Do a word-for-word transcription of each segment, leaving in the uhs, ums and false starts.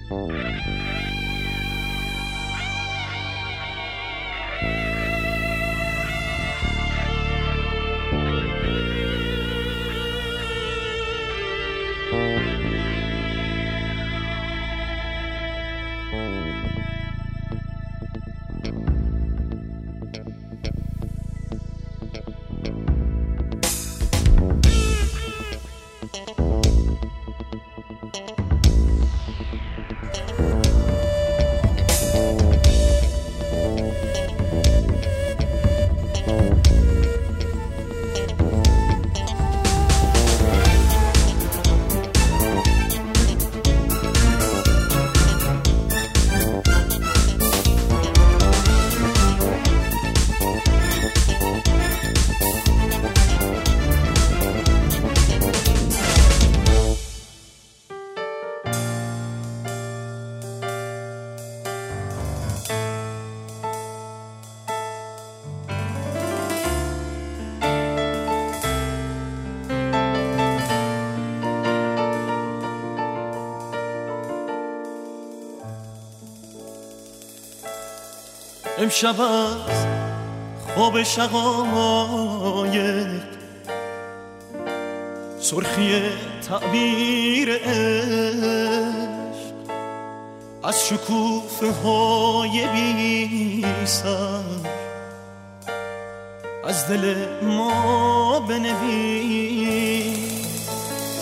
امشب از خواب شقایق سرخی تعبیر عشق از شکوفه های بی سر از دل ما بنویس.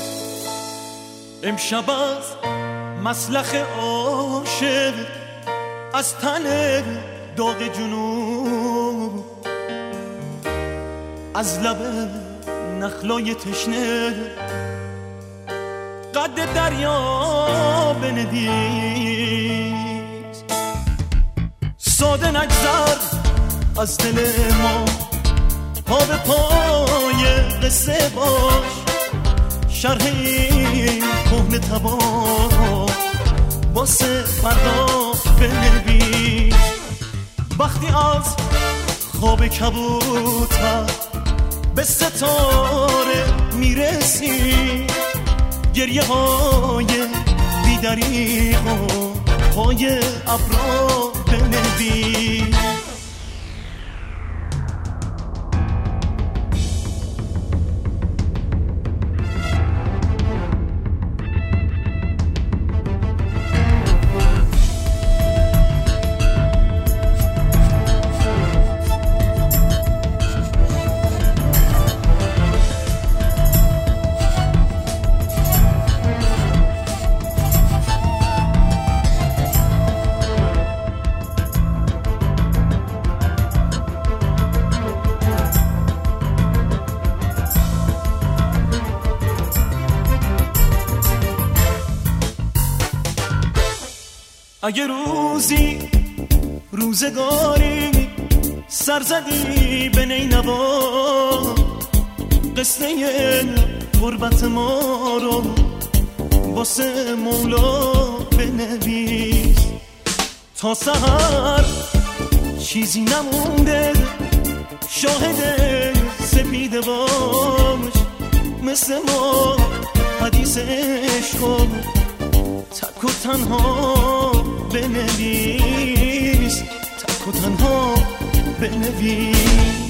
امشب از مسلخ عاشق از تن داغ جنوب از لب نخلای تشنه قد دریا بنویس. ساده نگذر از دل ما پا به پای قصه باش شرح این کهنه تبار واسه فردا بنویس. وقتی از خواب کبوتر به ستاره میرسی گریه های بی‌دریغ و پای ابرا بنویس. اگه روزی روزگاری سر زدی به نینوا قصه غربت ما رو واسه مولا بنویس. تا سحر چیزی نمونده شاهد سپیده باش مثل ما حدیث عشق تک و تنها بنویس تک و تنها بنویس.